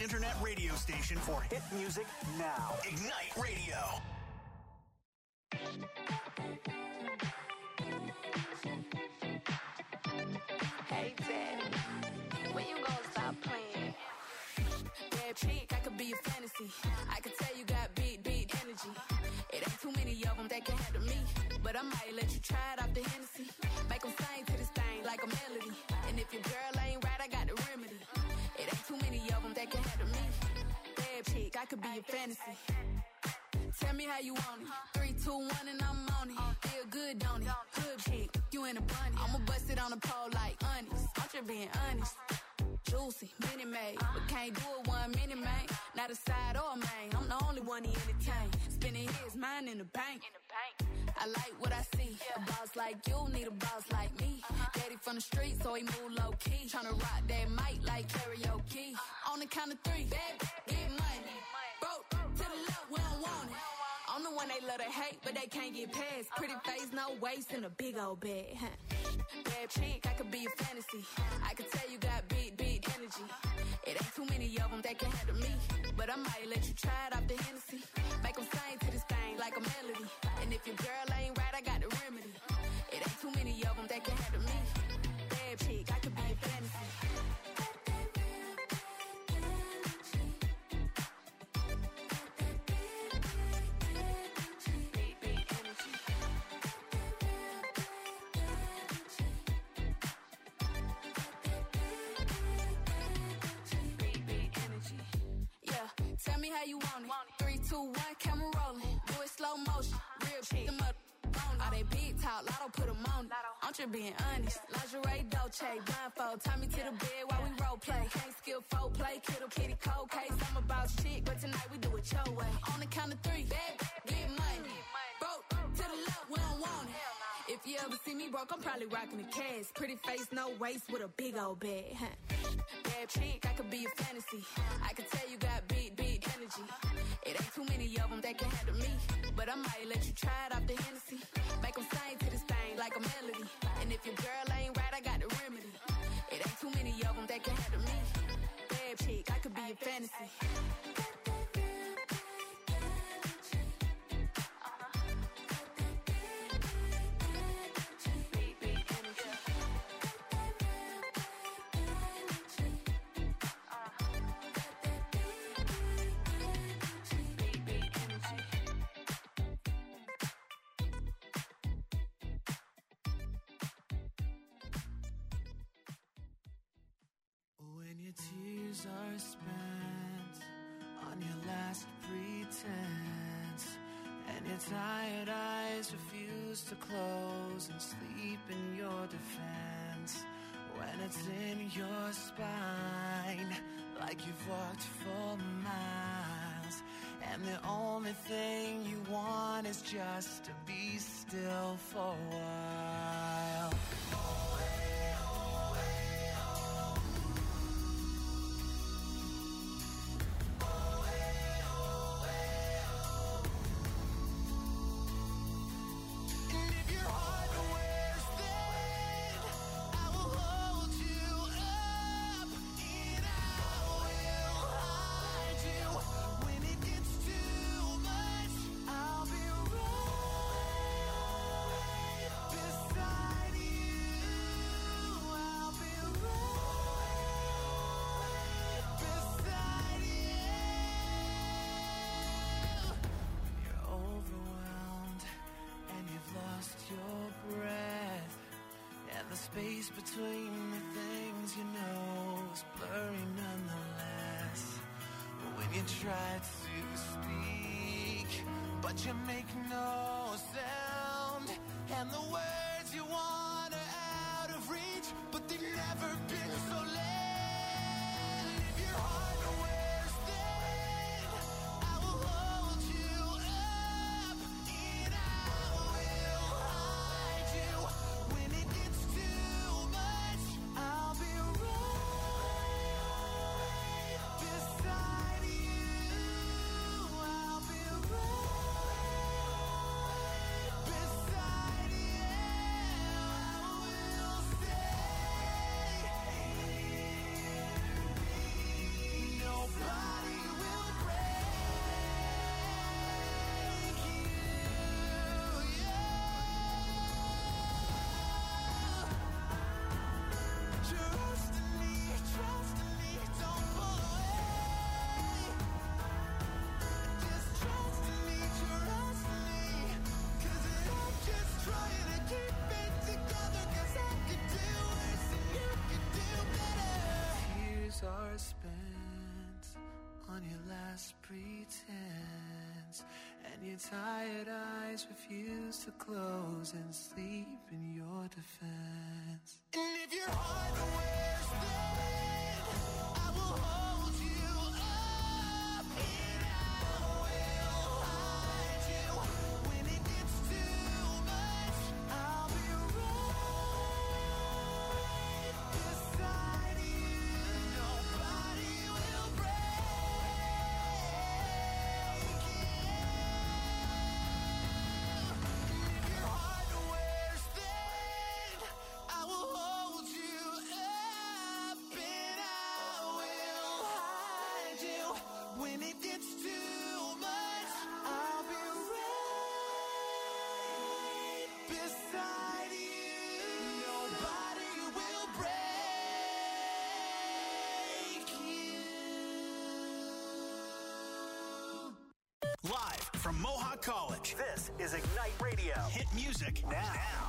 internet radio station for hit music now. Ignite Radio. Hey, Daddy, when you gonna stop playing? Bad chick, I could be a fantasy. I could tell you got big energy. It ain't too many of them that can handle me. But I might let you try it off the Hennessy. Make them sing to this thing like a melody. And if your girl ain't right, I got the remedy. It ain't too many of them that can handle me. Bad chick, I could be a fantasy. Tell me how you want it. 3, 2, 1 and I'm on it. Feel good, don't it? Hood chick, you in a bunny. I'ma bust it on the pole like honest. I'm just being honest. Juicy, mini made, but can't do it 1 minute, man. Not a side or a main. I'm the only one he entertain. Spending his mind in the bank. I like what I see. A boss like you need a boss like me. Daddy from the street, so he move low key. Tryna rock that mic like karaoke. On the count of 3, baby, get money. Broke to the left, we don't want it. I'm the one they love to hate, but they can't get past. Pretty face, no waist, and a big old bag. Bad chick, I could be a fantasy. I could tell you got big energy. It ain't too many of them that can handle me. But I might let you try it off the Hennessy. Make them sing to this thing like a melody. And if your girl ain't right, I got the remedy. It ain't too many of them that can handle me. Bad chick, I could be a fantasy. Tell me how you want it. 3, 2, 1, camera rolling. Do it slow motion. Real shit. Them up on all they big talk. Lotto put them on it. I'm just being honest. Lingerie, Dolce, blindfold. Tie me to the bed while we role play. Can't skill folk play. Kiddo, kitty, cold case. I'm about shit, but tonight we do it your way. On the count of 3, baby, get money. Broke to the left, we don't want it. If you ever see me broke, I'm probably rocking the cash. Pretty face, no waist, with a big old bag. Bad chick, I could be a fantasy. I could tell you got big energy. It ain't too many of them that can handle me. But I might let you try it off the Hennessy. Make them sing to this thing like a melody. And if your girl ain't right, I got the remedy. It ain't too many of them that can handle me. Bad chick, I could be a fantasy. When your tears are spent on your last pretense, and your tired eyes refuse to close and sleep in your defense, when it's in your spine like you've walked for miles, and the only thing you want is just to be still for a while. Space between the things you know is blurry nonetheless. When you try to speak, but you make no sound, and the words you want are out of reach, but they've never been so late. If your heart wears thin, I will hold you up, and I will hide you. When it gets too much, I'll be right beside you. I'll be right beside you. I will stay. your tired eyes refuse to close and sleep in your defense. And if your heart wears thin, I will hold you up and I will hide you. When it gets too much, I'll be right beside you. Nobody will break you. And if your heart wears thin, I will hold you up and I will hide you. When it gets too much, I'll be right beside you. Nobody will break you. Live from Mohawk College, this is Ignite Radio. Hit music now.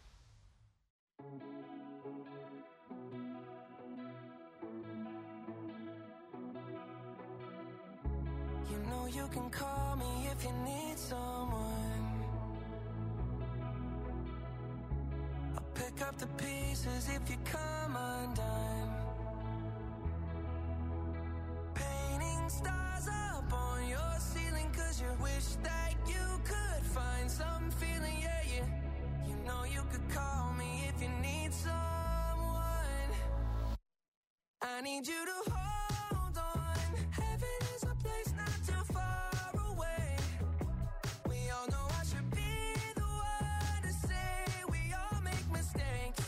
You know you can call me if you need someone. I'll pick up the pieces if you come undone. Painting stars up on your ceiling 'cause you wish that you could find some feeling, yeah, yeah. You know you could call me if you need someone. I need you to hold on. Heaven is a place not too far away. We all know I should be the one to say we all make mistakes.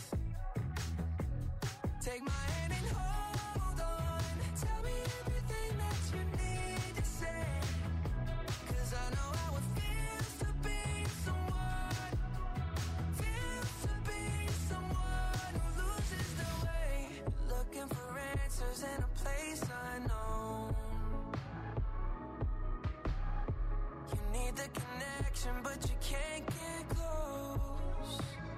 Take my hand and hold on. Tell me everything that you need to say. 'Cause I know how it feels to be someone. Feels to be someone who loses their way. Looking for answers in a place unknown. You need the connection, but you can't get close.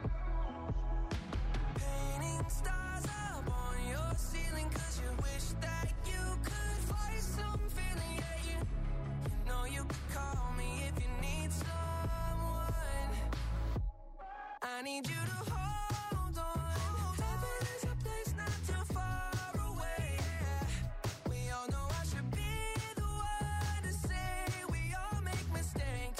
Painting stars up on your ceiling 'cause you wish that you could find some feeling, yeah, you know you could call me if you need someone. I need you to hold on. Heaven is a place not too far away. We all know I should be the one to say we all make mistakes.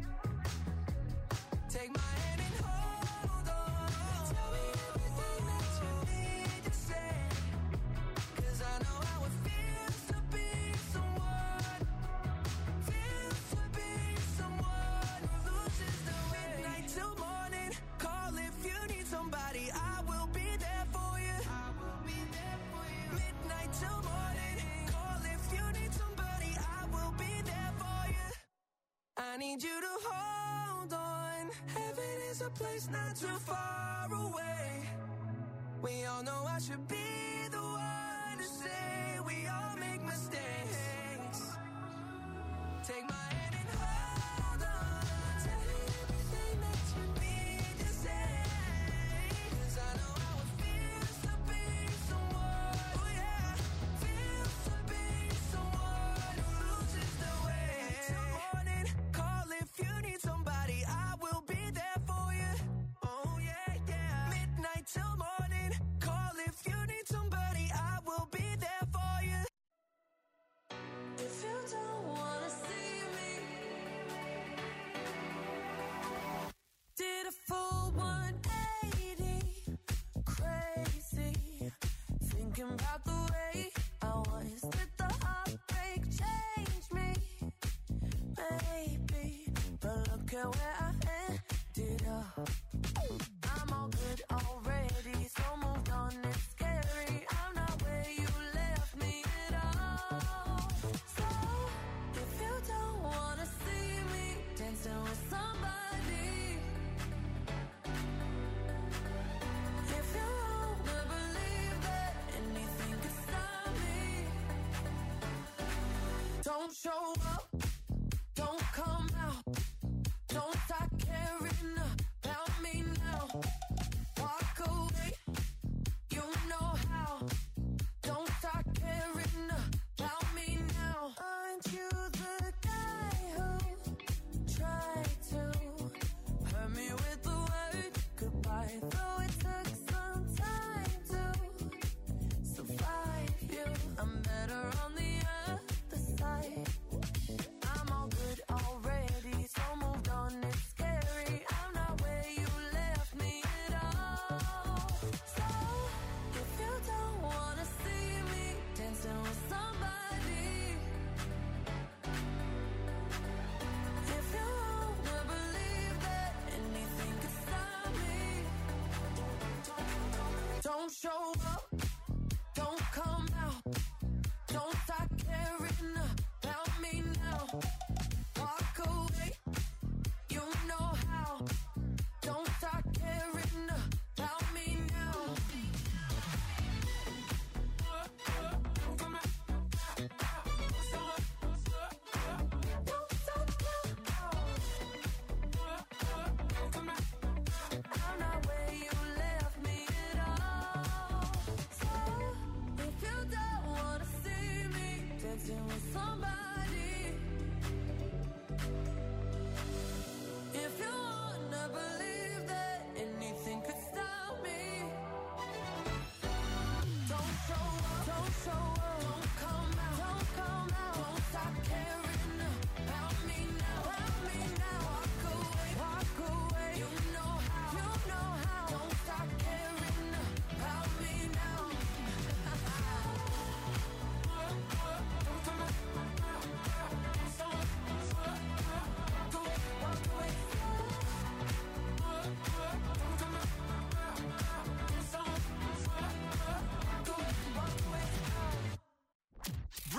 Take my hand and hold on. Tell me everything that you need to say. 'Cause I know how it feels to be someone. Feels to be someone who loses their way. Midnight till morning, call if you need somebody. I will be there for you. I will be there for you. Midnight till morning, call if you need somebody. I will be there for you. I need you to hold on. Heaven is a place not too far away. We all know I should be the one to say we all make mistakes. Take my hand and hold on. Tell me everything that you need to say. 'Cause I know how it feels to be someone. Oh yeah, feels to be someone who loses their way. Till morning, call if you need somebody. I will be there for you. Oh yeah, yeah. Midnight till morning, call if you need somebody. I will be there for you. If you don't wanna see me, did a full 180, crazy, thinking about the way I was. Did the heartbreak change me? Maybe, but look at where I ended up. I'm all good already, so moved on, it's scary. I'm not where you left me at all. So, if you don't wanna see me dancing with somebody, if you wanna believe that anything could stop me, don't show up, don't come out, don't start caring about me now.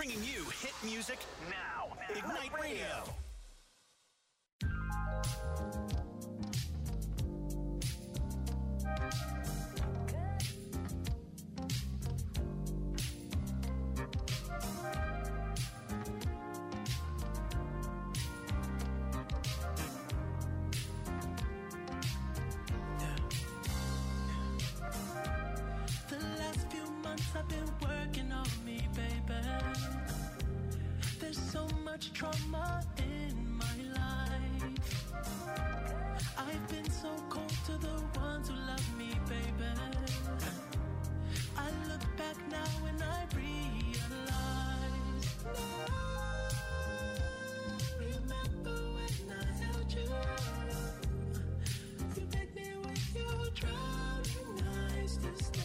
bringing you hit music now. Ignite Radio. I've been working on me, baby. There's so much trauma in my life. I've been so cold to the ones who love me, baby. I look back now and I realize. Remember when I held you? You made me with your drowning eyes to stay.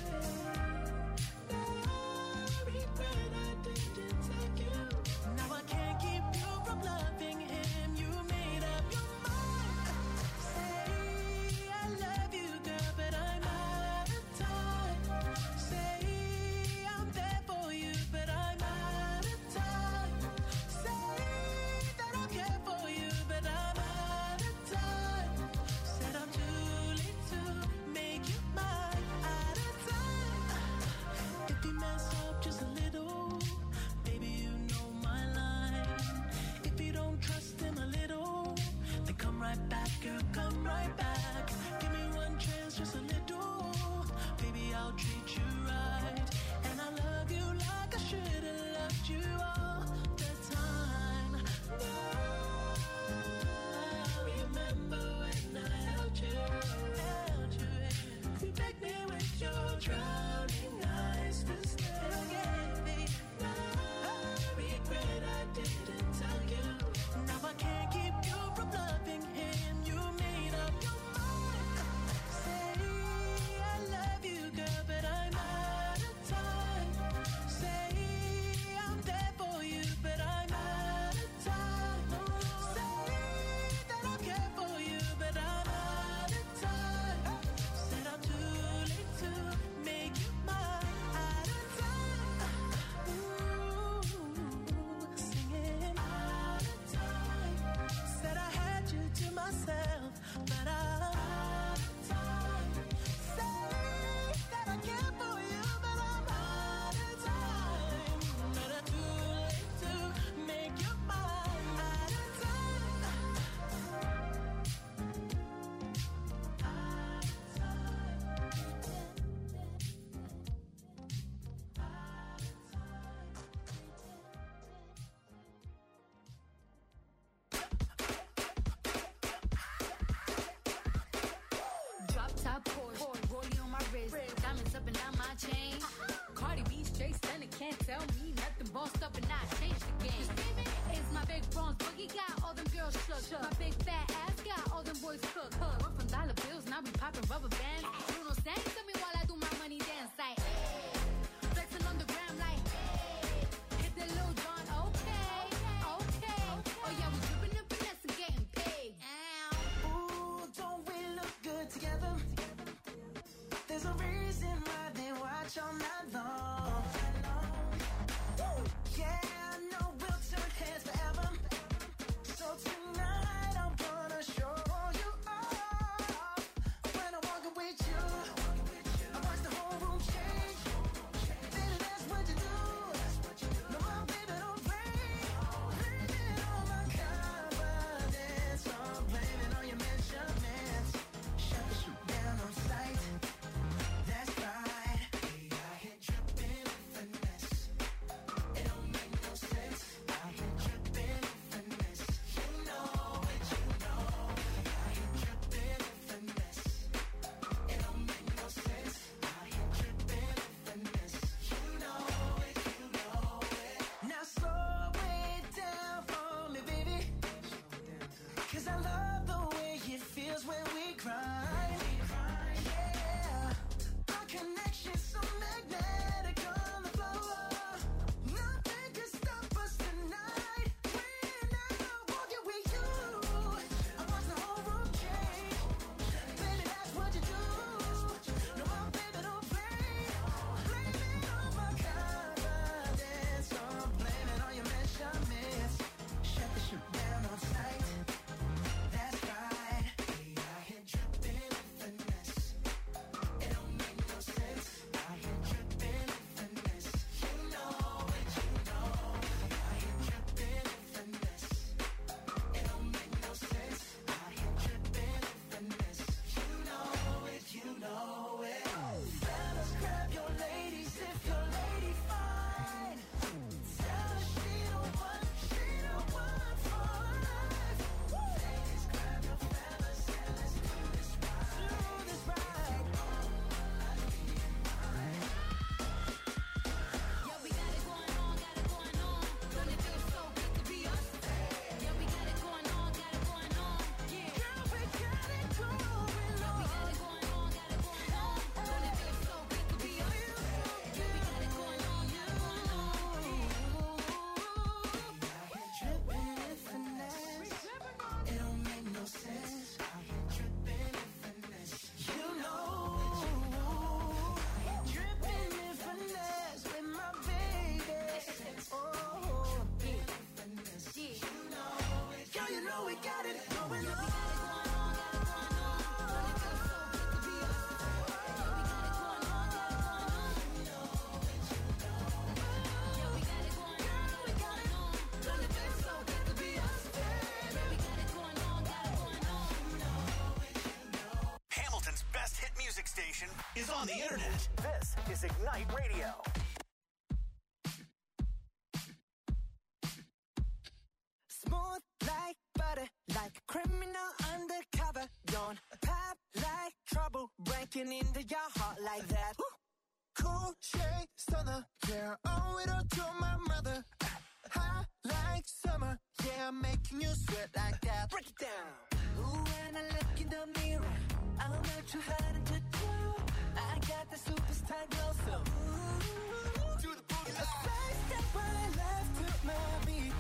Can't tell me nothing, bossed up and I changed the game. It's my big bronze boogie, got all them girls shook. My big fat ass got all them boys cooked. We're from dollar bills, now we popping rubber bands. Bruno sang to me while I do my money dance. Like, flexing on the gram like, hit the Lil Jon, okay. Oh yeah, we dripping and finesse and getting paid. Ooh, don't we look good together? There's a reason why they watch all night long. Yeah, I know we'll turn heads forever. So tonight I wanna show you off. When I'm walking with you. know we got it going on. Hamilton's best hit music station is on the internet. This is Ignite Radio. Smooth like butter, like a criminal undercover. Don't pop like trouble, breaking into your heart like that. Cool shade stunner, yeah, owe it all to my mother. Hot like summer, yeah, I'm making you sweat like that. Break it down. Ooh, when I look in the mirror, I'm not too hard to do. I got the superstar glow, so ooh, do the boogie line. A side step right left to my beat.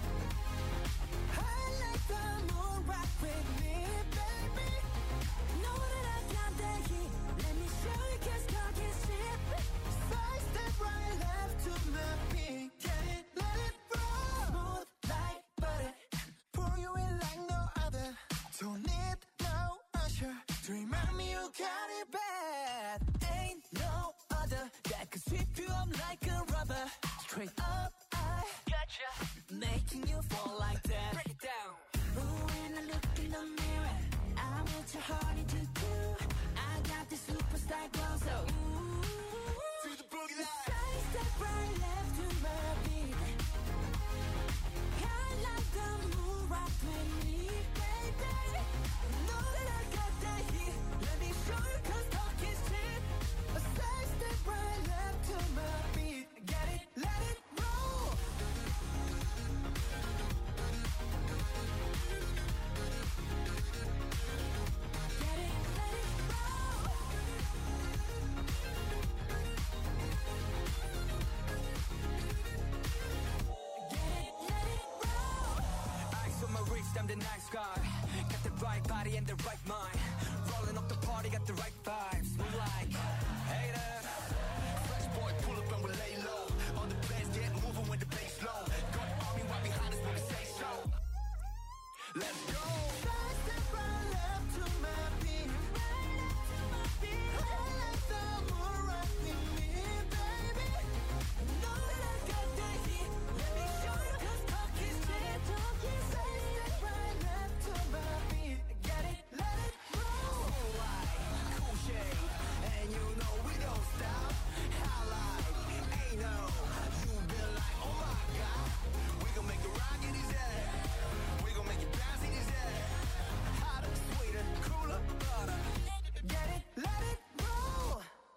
I like the moon rock with me, baby. Know that I got that heat. Let me show you, 'cause talk is cheap. Side step right left to my beat. Get it, let it roll. Smooth like butter, pour you in like no other. Don't need no usher to remind me you got it bad. Ain't no other that could sweep you up like a rubber. Straight up, I gotcha, making you fall like that. Break it down. Ooh, when I look in the mirror, I'm what your heart need to do. I got the superstar glow, so ooh, to the boogie line. Side step right left to my beat. I like the moon rock with me, baby. Know that I got that heat. Let me show you, 'cause talk is cheap. A side step right left to my beat. Get it, let it roll. Get it, let it roll. Get it, let it roll. Ice on my wrist, I'm the nice guy. Got the right body and the right mind. Rolling up the party, got the right vibes. Move like haters. Fresh boy, pull up and we lay low. On the place, get moving with the bass low. Got army right behind us when we say so. Let's go. Side step right left to my beat. I like the moon rock with me, baby. Know that I got that heat. Let me show you, 'cause talk is cheap. Side step right left to my beat. Get it, let it roll. Cool light, cool shade, and you know we don't stop. High light, ain't no. You been like, oh my God. We gon' make it rock in his head. We gon' make it bounce in his head. Hotter, sweeter, cooler, butter. Get it, let it roll.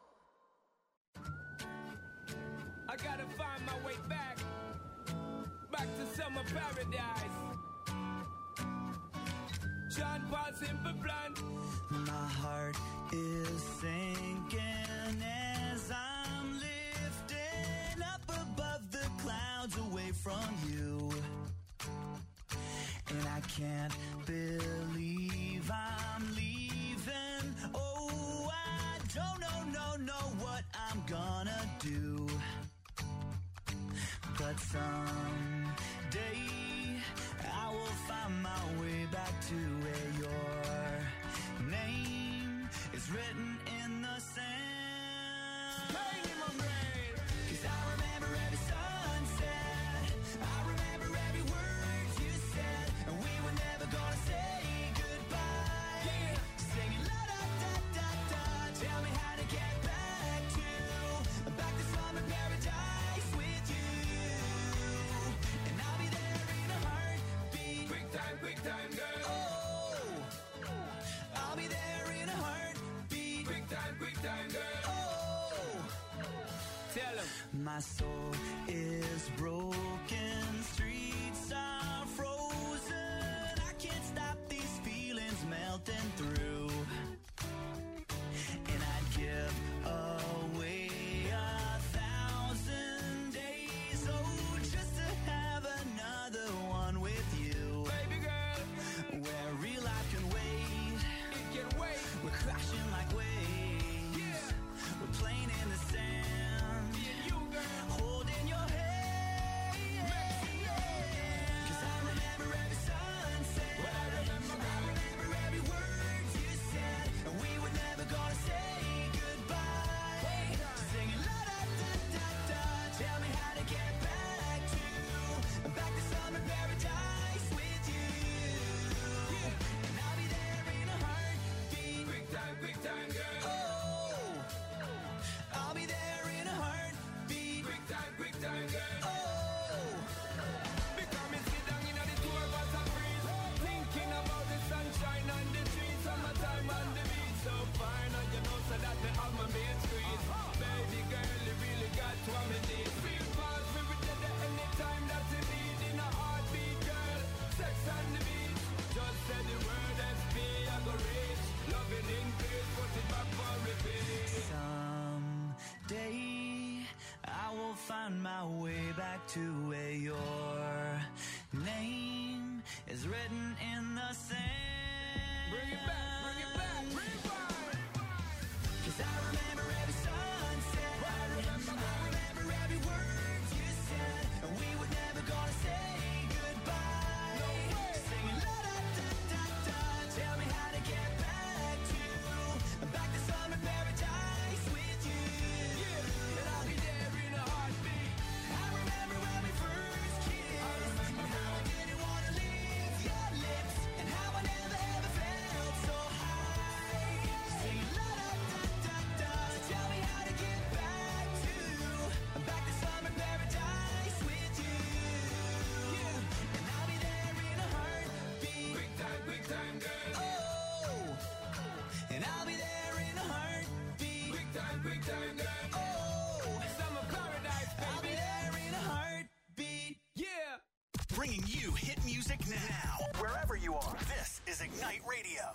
I gotta find my way back to summer paradise. John Paul Simple Plan. My heart is sinking as I'm lifting up above the clouds away from you. And I can't believe I'm leaving. Oh, I don't know what I'm gonna do. But someday I will find my way back to where your name is written in the sand. Bang in my brain. 'Cause I remember every sunset. I remember every word you said. And we were never gonna say goodbye. Yeah. Singing la da da da da. Tell me how to get back to summer paradise with you. And I'll be there in a heartbeat. Quick time, girl. Oh, I'll be there in a heartbeat. Quick time, girl. Oh, Tell 'em. my soul is broken, streets are frozen. I can't stop these feelings melting through. And I'd give away 1,000 days, oh, just to have another one with you. Baby girl, Where real life can wait. it can wait. We're crashing like waves. Yeah. We're playing in the sand. Me and you, girl. Holding your hand. 'Cause I remember every sunset. up on repeat. Someday I will find my way back to where your name is written in the sand. Bring it back, rewind. 'Cause I remember every sunset. I remember every word you said. And we were never gonna say goodbye. No way. Singing la da da da da. Tell me how to get back to summer paradise with you. Yeah, and I'll be there in a heartbeat. I remember when we first kissed. And how I didn't wanna leave your lips. And how I never ever felt so high. Singing la da da da da. Tell me how to get back to summer paradise with you. Yeah, and I'll be there in a heartbeat. Big time, girl. Oh, and I'll be there in a heartbeat. Big time, girl. Oh, Summer paradise, I'll be baby. there in a heartbeat. Yeah. Bringing you hit music now. Wherever you are, this is Ignite Radio.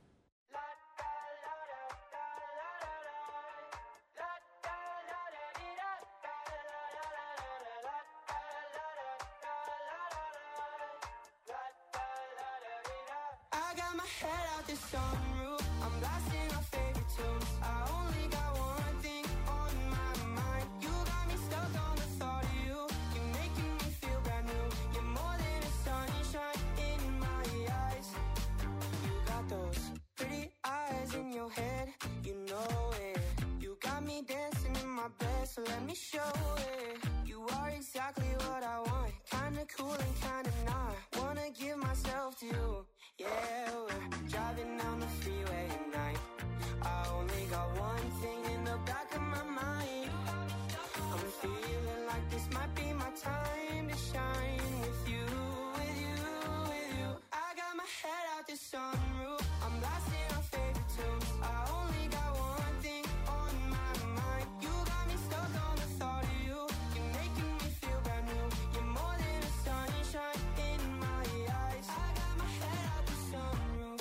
I got my head out the sunroof. I'm blasting our favorite tunes. I only got one thing on my mind. You got me stuck on the thought of you. You're making me feel brand new. You're more than a sunshine in my eyes. You got those pretty eyes in your head. You know it. You got me dancing in my bed, so let me show it. You are exactly what I want. Kinda cool and kinda not. Wanna give myself to you. Yeah, we're driving down the freeway at night. I only got one thing in the back of my mind. I'm feeling like this might be my time to shine with you, with you, with you. I got my head out the sunroof. I'm blasting our favorite tunes. I only got one thing on my mind. You got me stuck on the thought of you. You're making me feel brand new. You're more than a sunshine in my eyes. I got my head out the sunroof.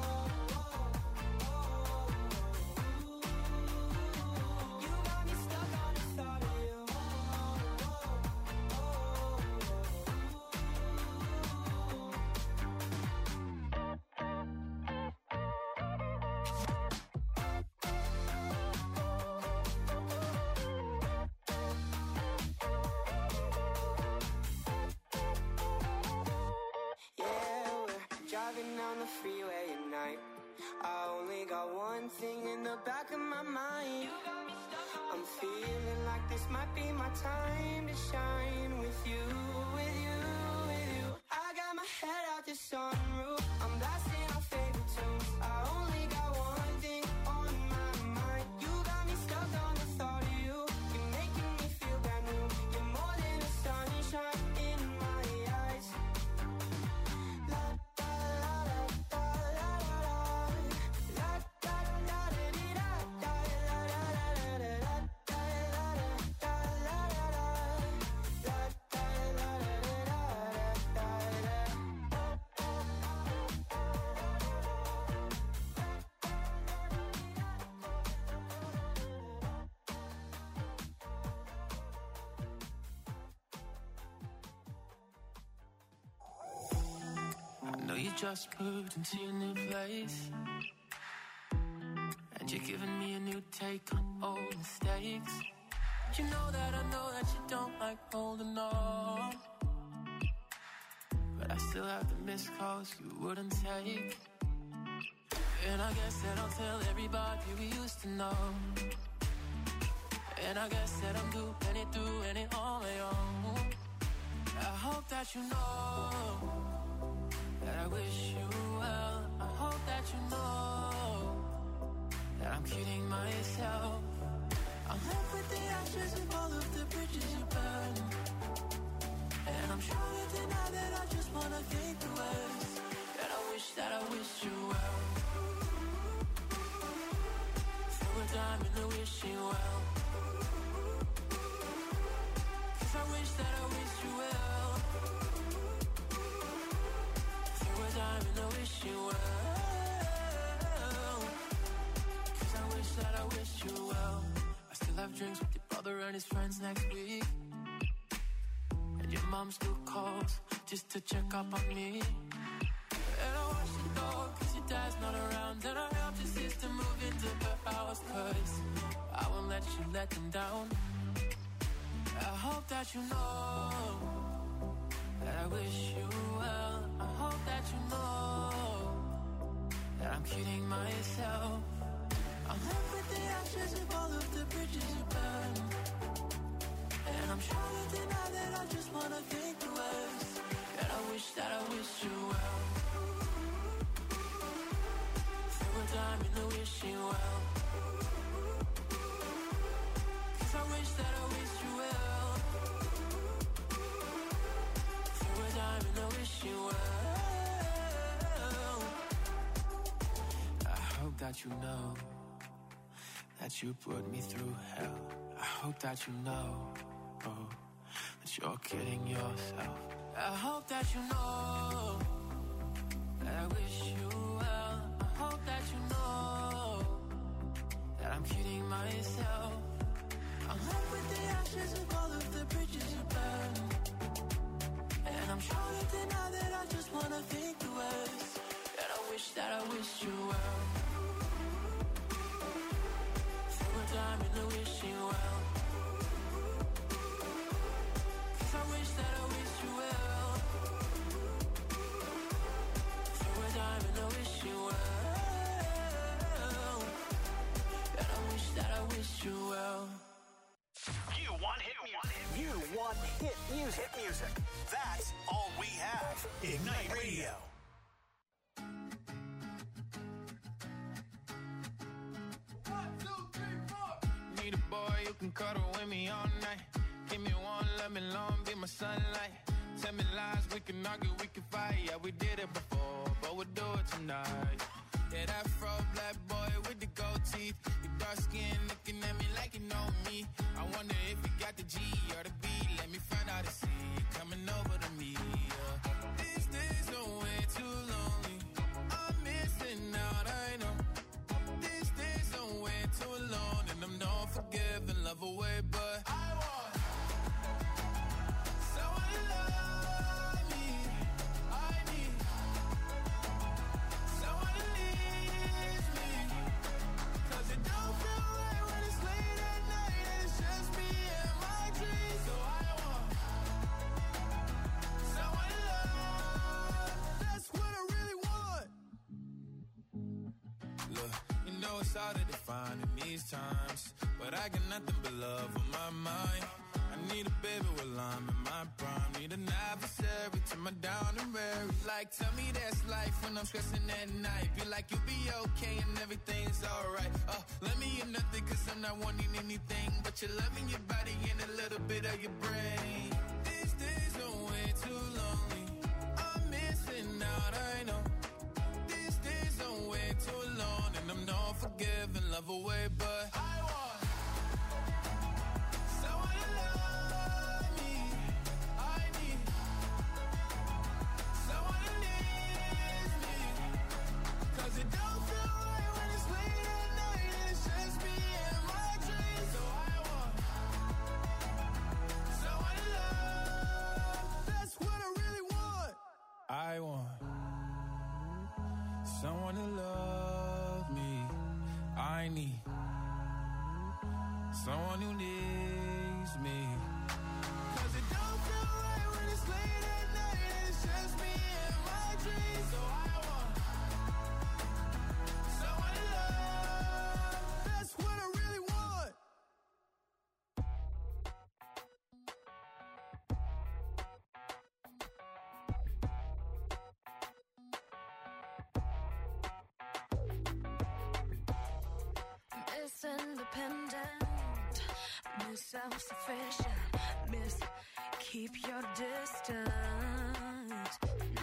You got me stuck on the thought of you. Yeah, we're driving down the freeway at night. I only got one thing in the back of my mind. I'm feeling like this might be my time to shine with you, with you, with you. I got my head out the sunroof. I'm blasting our favorite tunes. I only got one thing on my mind. You got me stuck on the thought of you. You're making me feel brand new. You're more than a sunshine in my eyes. La da la da da la la la da da da dee da da la la la la la da la da la la la la da la la I know you just moved into your new place, and you're giving me a new take on old mistakes. You know that you don't like holding on, but I still have the missed calls you wouldn't take. And I guess that I'll tell everybody we used to know. And I guess that I'm doing it on my own. I hope that you know that I wish you well. I hope that you know that I'm kidding myself. I'm left with the ashes of all of the bridges you burned, and I'm trying to deny that I just wanna think the worst. That I wish you well. Throw a dime in the wishing well, 'cause I wish you well. Throw a dime in the drinks with your brother and his friends next week. And your mom still calls just to check up on me. And I watch the dog cause your dad's not around. And I help your sister move into her house cause I won't let you let them down. I hope that you know that I wish you well. I hope that you know that I'm kidding myself. I'm left with the ashes of all of the bridges you burned. And I'm trying to deny that I just wanna think the worst. And I wish that I wished you well. Throw a dime in the wishing well. Cause I wish that I wished you well. Throw a dime in the wishing well. I hope that you know that you put me through hell. I hope that you know, oh, that you're kidding yourself. I hope that you know that I wish you well. I hope that you know that I'm kidding myself. I'm left with the ashes of all of the bridges you burned. And I'm trying to deny that I just wanna think the worst. And I wish that I wished you well. Time in the wishing well. Cause I wish that I wished you well. Throw a dime in the wishing well. And I wish that I wished you well. You want hit music. You want hit music. Hit music. That's all we have. Ignite Radio. Need a boy you can cuddle with me all night. Give me one, let me long, be my sunlight. Tell me lies, we can argue, we can fight. Yeah, we did it before, but we'll do it tonight. Yeah, that fro black boy with the gold teeth. Your dark skin looking at me like you know me. I wonder if you got the G or the B. Let me find out and see you coming over to me. Yeah. These days are way too lonely. I'm missing out, I know. These days are way too alone. And I'm not forgiving, love away, but I want someone to love me. I need someone to leave me. Cause it don't feel right when it's late at night and it's just me and my dreams. So I want someone to love. That's what I really want. Look, you know it's hard to define in these times, but I got nothing but love on my mind. I need a baby while I'm in my prime. Need an adversary to my down and weary. Like, tell me that's life when I'm stressing at night. Be like, you'll be okay and everything's alright. Let me in nothing cause I'm not wanting anything but you're loving your body and a little bit of your brain. These days are way too lonely. I'm missing out, I know. These days are way too alone. And I'm not forgiving, love away, but I want someone to love me. I need someone to need me. Cause it don't feel right when it's late at night and it's just me and my dreams. So I want someone to love. That's what I really want. I want someone to love me. I need someone who needs me. Cause it don't feel right when it's late at night and it's just me and my dreams. So I want someone to love. That's what I really want. Miss Independent, Miss Self-Sufficient, Miss Keep Your Distance,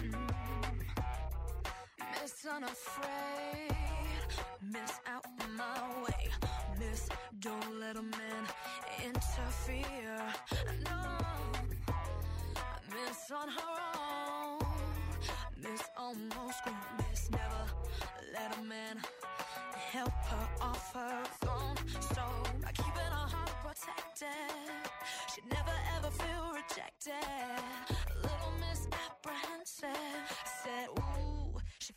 Miss Unafraid, Miss Out My Way, Miss Don't Let a Man Interfere, no, Miss On Her Own, Miss Almost Grown, Miss Never Let a Man help her off her throne. So by keeping her heart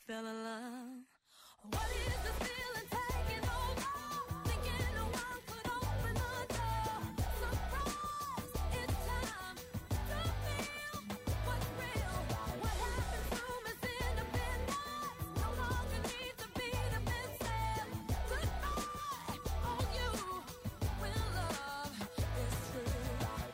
fell in love. What is the feeling taking over? Thinking no one could open the door. Surprise, it's time to feel what's real. What happens to us independence no longer needs to be defensive. Goodbye, all you when love is true.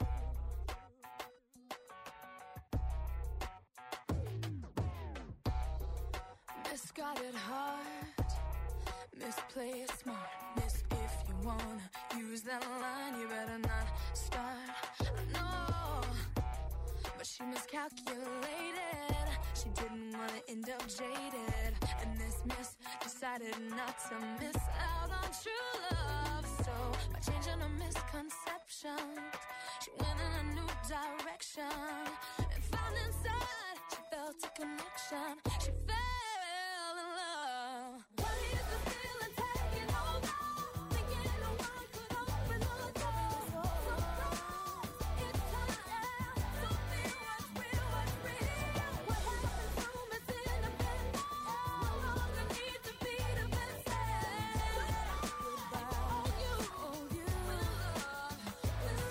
Misguided heart, misplay it smart. Miss, if you wanna use that line, you better not start. No, but she miscalculated. She didn't wanna end up jaded, and this miss decided not to miss out on true love. So by changing her misconceptions, she went in a new direction and found inside she felt a connection. She fell in love. What is the feeling taking over? Thinking no one could open the door. Surprise, it's time to feel what's real, what's real. What happens to us independent no longer needs to be defensive. Goodbye, all you when love is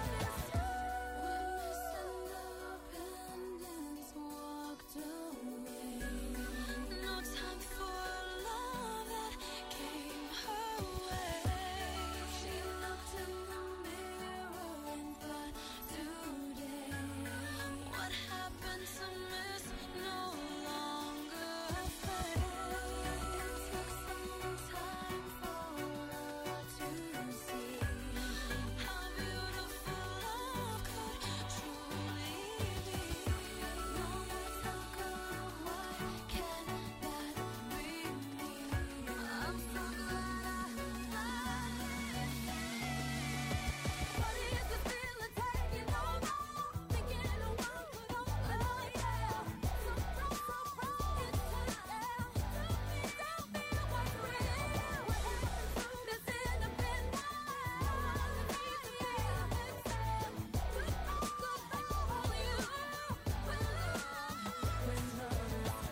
independence walked away. No time for love that came her way. She looked in the mirror and thought, today, what happened to miss no longer fade. It took some time for her to see how beautiful love could truly be. No more talk of what can that bring me. I'm so glad I What is the feeling taking over? Thinking no one could open the door. Surprise, surprise, it's time to feel what's real. What happens to this independence? Goodbye, all you when love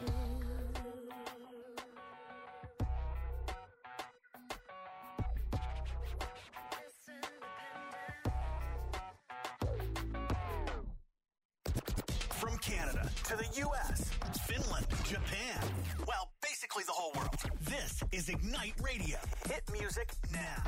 From Canada to the U.S., Finland, Japan, well, basically the whole world. This is Ignite Radio. Hit music now.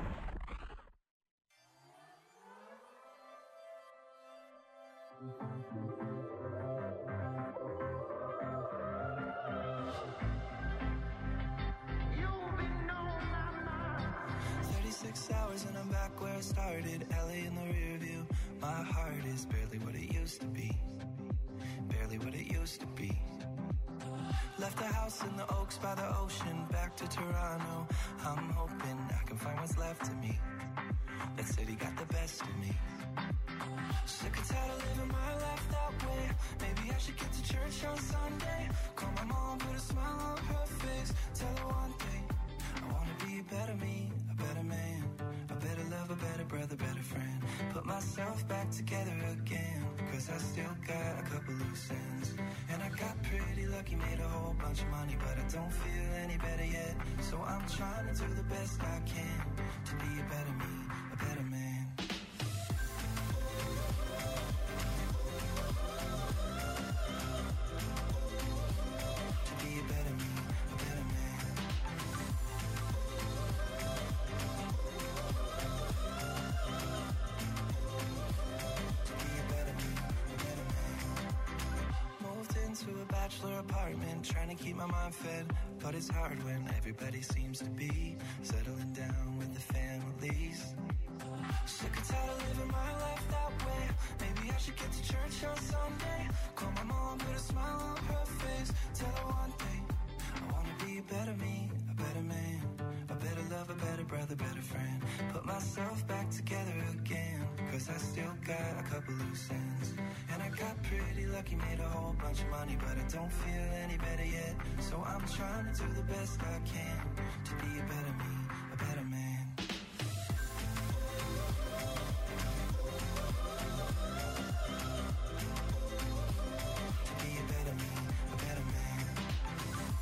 You've been on my mind. 36 hours and I'm back where I started. LA in the rear view. My heart is barely what it used to be. Barely what it used to be. Left the house in the Oaks by the ocean. Back to Toronto. I'm hoping I can find what's left of me. That city got the best of me. Sick and tired of living my life that way. Maybe I should get to church on Sunday. Call my mom, put a smile on her face. Tell her one thing, I wanna be a better me, a better man, a better lover, better brother, better friend. Put myself back together again, cause I still got a couple loose ends. And I got pretty lucky, made a whole bunch of money, but I don't feel any better yet. So I'm trying to do the best I can to be a better me, a better man. To be a better me, a better man. To be a better me, a better man. Moved into a bachelor apartment, trying to keep my mind fed. But it's hard when everybody seems to be settling down with the families. Sick and tired of living my life that way. Maybe I should get to church on Sunday. Call my mom, put a smile on her face. Tell her one thing, I wanna be a better me, a better man, a better lover, better brother, better friend. Put myself back together again, cause I still got a couple loose ends. And I got pretty lucky, made a whole bunch of money, but I don't feel any better yet. So I'm trying to do the best I can to be a better me, a better man. To be a better me, a better man.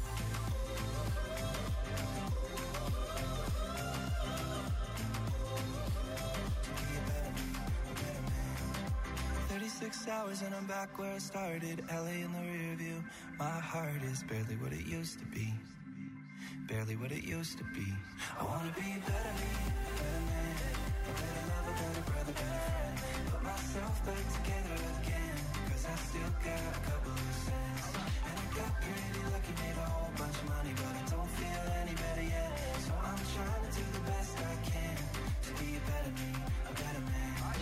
6 hours and I'm back where I started. LA in the rear view. My heart is barely what it used to be. Barely what it used to be. I wanna be a better me, a better man, a better lover, better brother, better friend. Put myself back together again, cause I still got a couple of cents. And I got pretty lucky, made a whole bunch of money, but I don't feel any better yet. So I'm trying to do the best I can to be a better me, a better man.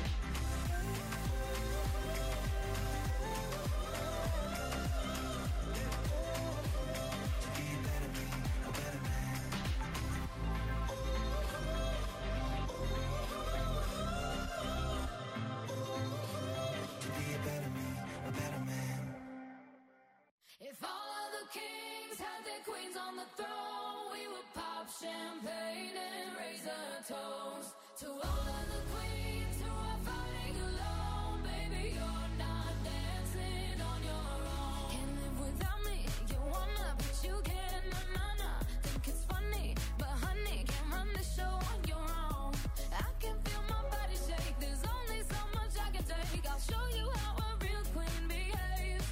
If all of the kings had their queens on the throne, we would pop champagne and raise a toast to all of the queens who are fighting alone. Baby, you're not dancing on your own. Can't live without me, you wanna, but you can't. Nah. Think it's funny, but honey, can't run the show on your own. I can feel my body shake, there's only so much I can take. I'll show you how a real queen behaves.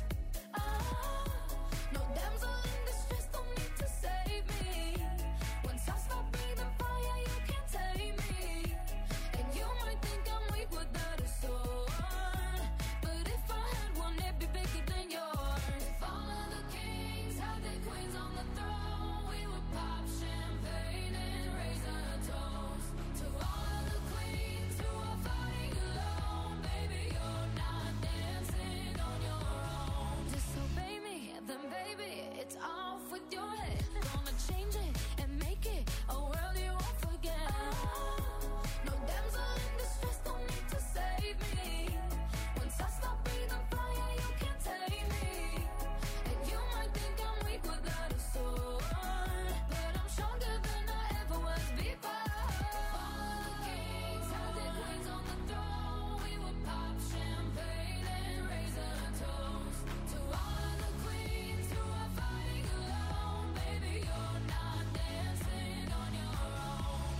No damsel in distress, don't need to save me. Once I stop breathing fire, you can't tame me. And you might think I'm weak without a sword, but if I had one, it'd be bigger than yours. If all of the kings had their queens on the throne, we would pop champagne and raise a toast to all of the queens who are fighting alone. Baby, you're not dancing on your own. Disobey me, then baby, it's off with your head. Gonna change it and make it a world you won't forget. No damsel in distress, don't need to save me. Once I stop breathing fire, you can't tame me. And you might think I'm weak without a sword, but I'm stronger than I ever was before. All of the kings had their queens on the throne, we would pop champagne and raise a toast to all of the queens who are fighting alone. Baby, you're not dancing on your own.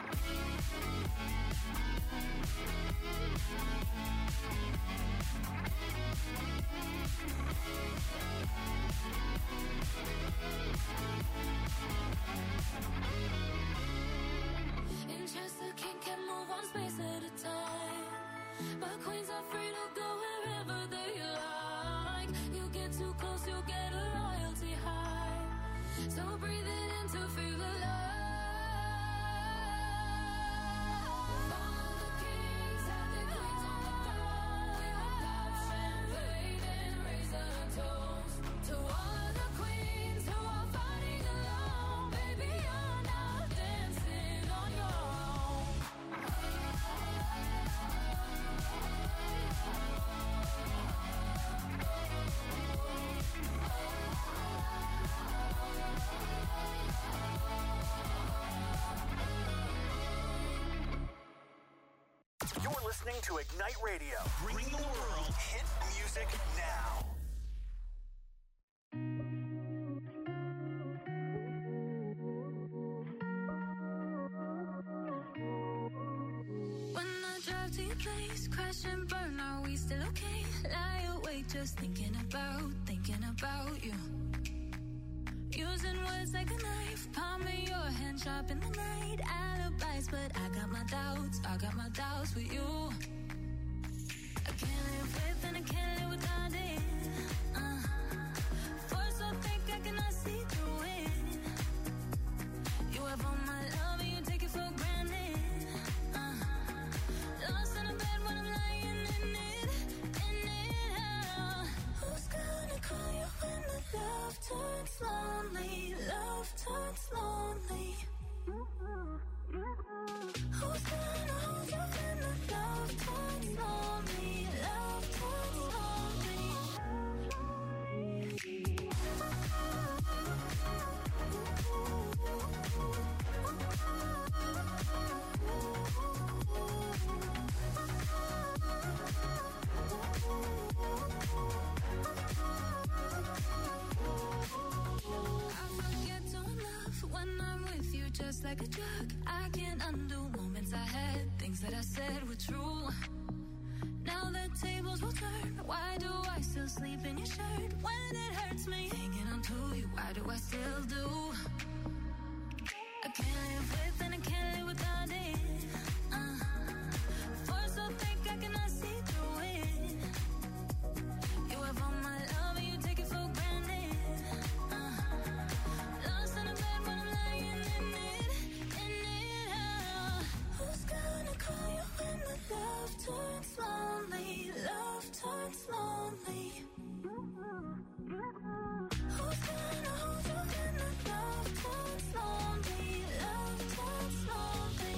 In chess, the king can move one space at a time, but queens are free to go wherever they like. You get too close, you'll get a royalty high. So breathe it in to feel alive. All of the kings had their queens on the throne. We would pop champagne and raise a toast to all of the queens who are fighting alone. Baby, you're not dancing on your own. You're listening to Ignite Radio. Bring the world hit music now. When I drive to your place, crash and burn, are we still okay? Lie awake just thinking about you. Using words like a knife, palm in your hand, sharp in the night. Alibis, but I got my doubts with you. I can't live with and I can't live without it. Force so thick I cannot see through it. You have all my love and you take it for granted. Lost in a bed when I'm lying in it. Who's gonna call you when the love turns lonely? Who's gonna hold you when the love turns lonely? Just like a drug, I can't undo moments I had, things that I said were true. Now that tables will turn. Why do I still sleep in your shirt when it hurts me? Hanging on to you, why do I still do? I can't live with and I can't live without it. Force so thick I cannot see through it. You have all my love and you take it for granted. Lost in a bed when I'm lying in it. Who's gonna call you when the love turns lonely? Love turns lonely. Who's gonna hold you when the love turns lonely? Love turns lonely.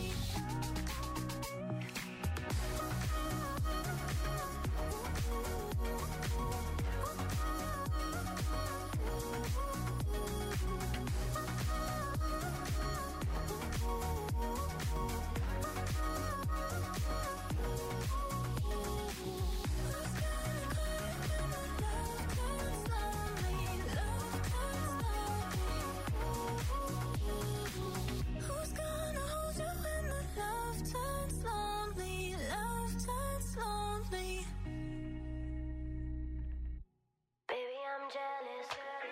Who's gonna hold you when the love turns lonely? Love turns lonely. Baby, I'm jealous.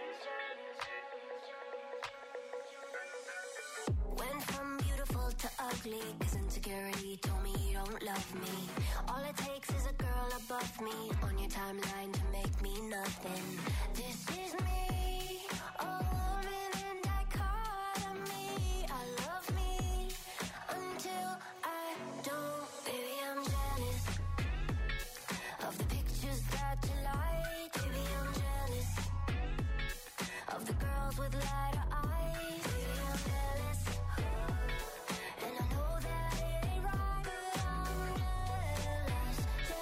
Went from beautiful to ugly, 'cause insecurity told me you don't love me. All it takes is a girl above me on your timeline to make me nothing. This is me, a woman in dichotomy. I love me until I don't. Baby, I'm jealous of the pictures that you like. Baby, I'm jealous of the girls with lighter eyes. Baby, I'm jealous, and I know that it ain't right, but I'm jealous,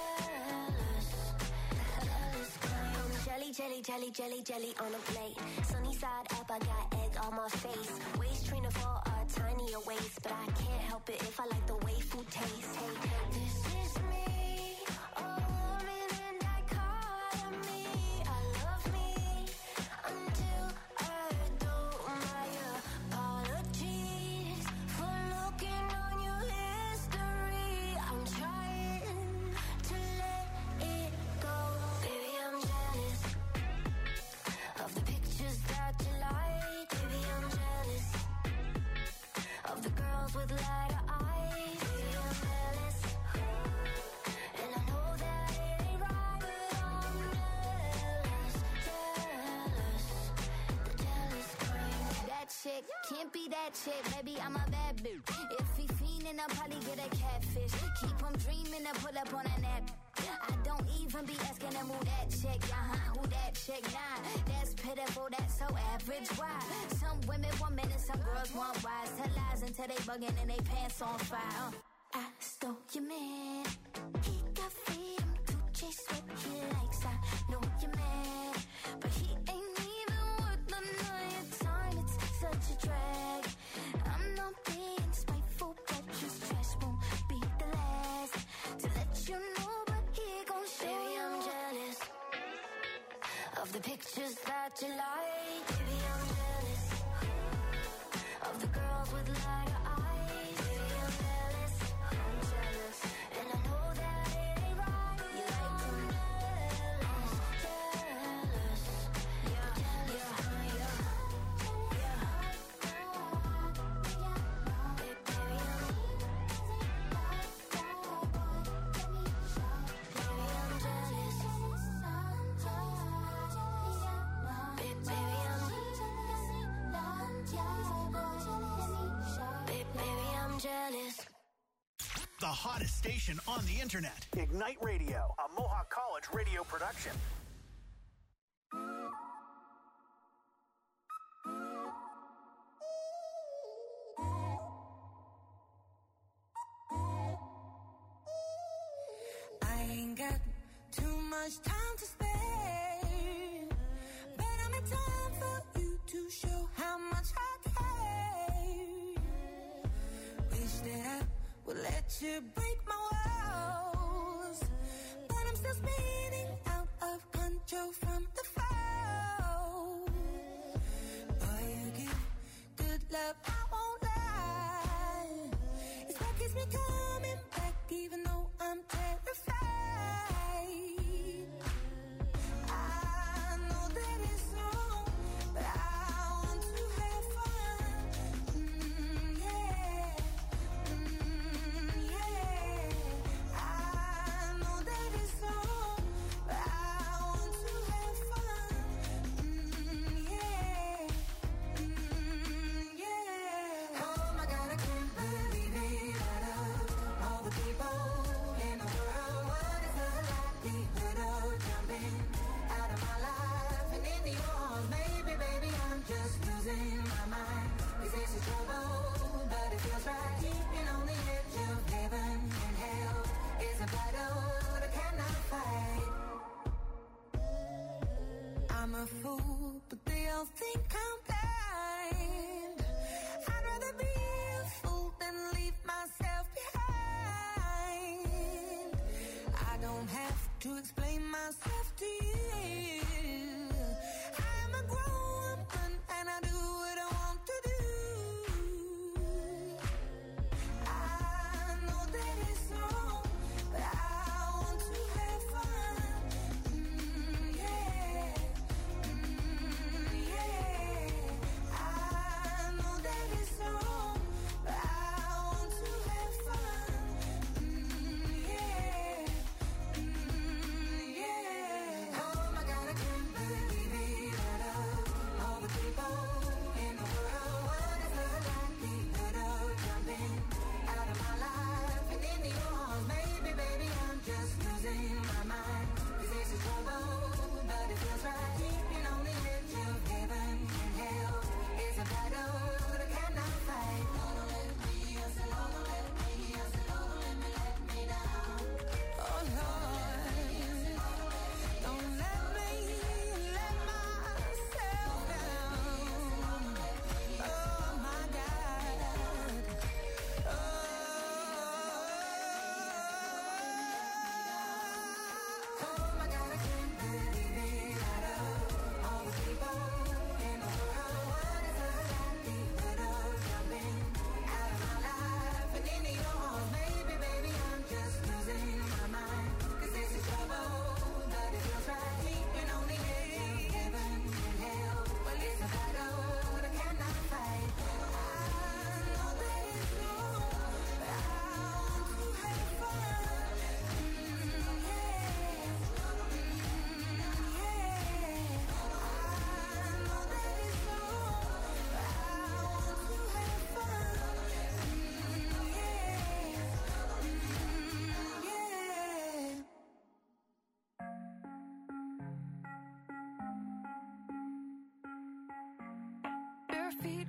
jealous. I'm jelly, jelly, jelly, jelly, jelly on a plate. Sunny side up, I got egg on my face. Waist trainer for a tinier waist, but I can't help it if I like the way food tastes. Hey, this is me, a woman in dichotomy. I love me until I don't. My apologies for looking on your history. I'm trying to let it go. Baby, I'm jealous of the pictures that you like. Baby, I'm jealous of the girls with lighter eyes. Baby, I'm jealous, and I know that it ain't right, but I'm jealous, jealous. The jealous kind. That chick can't be that chick, baby, I'm a bad bitch. If he fiendin', I'll probably get a catfish. Keep him dreamin' and pull up on a nap. I don't even be asking him who that chick, who that chick, nah. That's pitiful, that's so average, why? Some women want men and some girls want wise. Tell lies until they buggin' and they pants on fire. I stole your man, he got freedom to chase what he likes. I know you're mad, but he ain't even worth the night time. It's such a drag. I'm not being spiteful, but your stress won't be the last to let you know, but he gon' show. Baby, I'm jealous of the pictures that you like. Baby, I'm jealous of the girls with lighter eyes. Baby, I'm jealous, and I know that it ain't right. You like them jealous, yeah, jealous, yeah. Baby, I'm jealous. Baby, I'm jealous. The hottest station on the internet. Ignite Radio, a Mohawk College radio production. I ain't got too much time to spare, but I'm in time for you to show how much I care. Wish that I would let you break my walls, but I'm still spinning out of control from the fall. Boy, you give good love, I won't lie. It's what keeps me coming back, even though I'm terrified.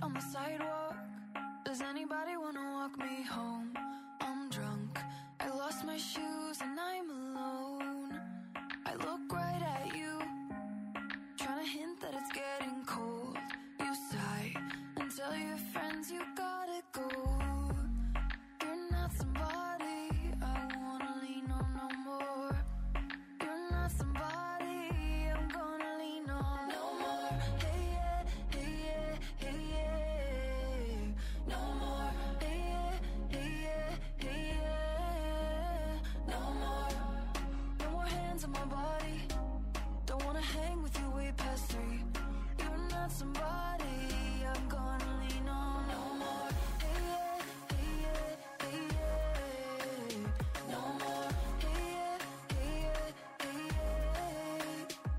on the sidewalk. Does anybody wanna walk me home? I'm drunk, I lost my shoes and I'm alone. I look right at you, trying to hint that it's getting cold. You sigh and tell your friends you gotta go. You're not somebody I wanna lean on no more. You're not somebody I'm gonna lean on no more. Hey yeah, hey yeah, hey yeah. No more. Hey yeah, hey yeah, hey yeah. No more. No more hands on my body. Don't wanna hang with you way past 3. You're not somebody I'm gonna lean on no more. Hey yeah, hey yeah, hey yeah. No more. Hey yeah, hey yeah, hey yeah.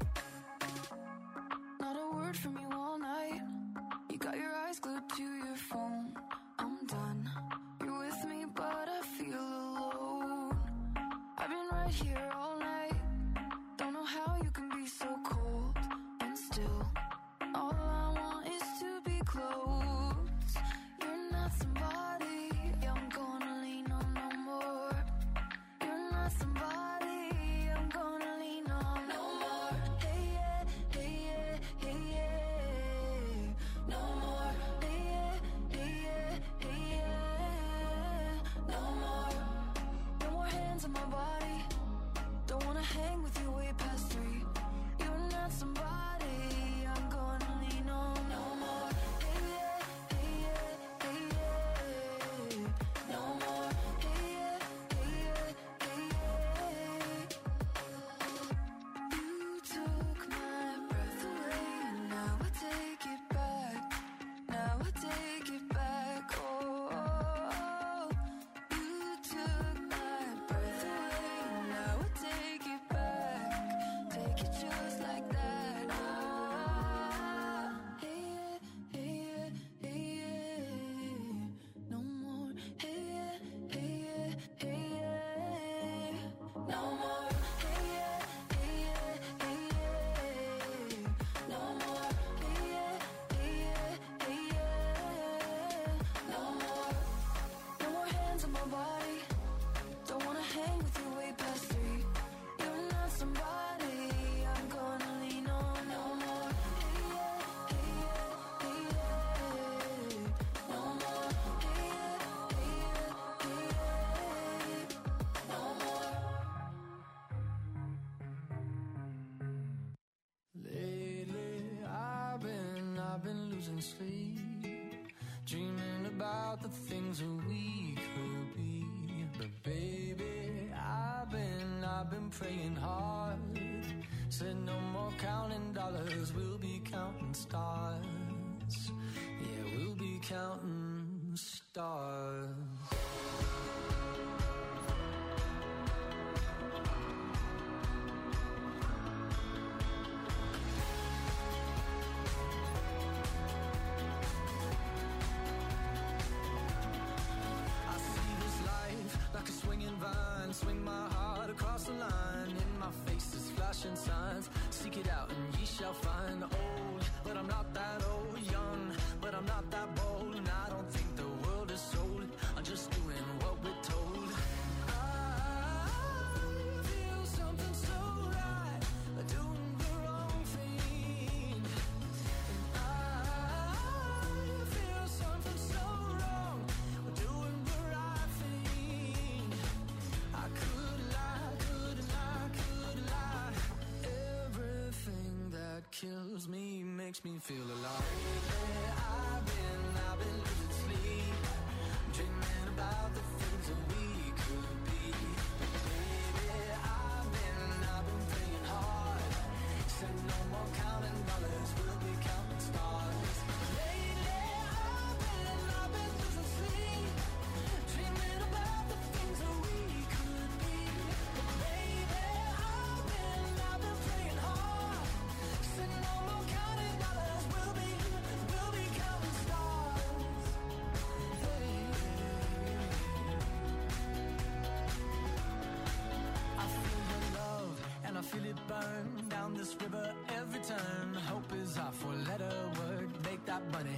Not a word from you all night. You got your eyes glued to your phone. I'm done. You're with me, but I feel alone. I've been right here all night. Don't know how you can be so cold and still. All I want is to be close. You're not somebody I'm gonna lean on no more. You're not somebody I'm gonna lean on no more. Hey yeah, hey yeah, hey yeah. No more. Hey yeah, hey yeah, hey yeah. No more. No more hands on my body. Don't wanna hang with you way past 3. You're not somebody I'm gonna lean on no more. Hey yeah, hey yeah, hey yeah. No more. Hey yeah, hey yeah, hey yeah. You took my breath away, and now I take it back. Now I take it back. Oh, you took my breath away, and now I take it back. Take it just like that. Hey yeah, hey yeah, hey yeah. No more. Hey yeah, hey yeah, hey yeah. No more. Hey yeah, hey yeah, hey yeah. No more. Hey yeah, hey yeah, hey yeah. No more. No more hands on my body. Don't wanna hang with you way past 3. You're not somebody I'm gonna lean on no more. Hey yeah, hey yeah, hey yeah. No more. Hey yeah, hey yeah, hey yeah. No more. Lately, I've been losing sleep, dreaming about the things that we could be. But baby, I've been praying hard. Said no more counting dollars, we'll be counting stars. Yeah, we'll be counting stars. I see this life like a swinging vine. Swing my heart across the line. In my face is flashing signs. Seek it out and ye shall find. Old, but I'm not that old. Young, but I'm not that bold. And I don't think the world is sold. I'm just doing what we're told. I feel something so right, doing the wrong thing. And I feel something so wrong, doing the right thing. I could lie, couldn't lie, could lie. Everything that kills me makes me feel alive.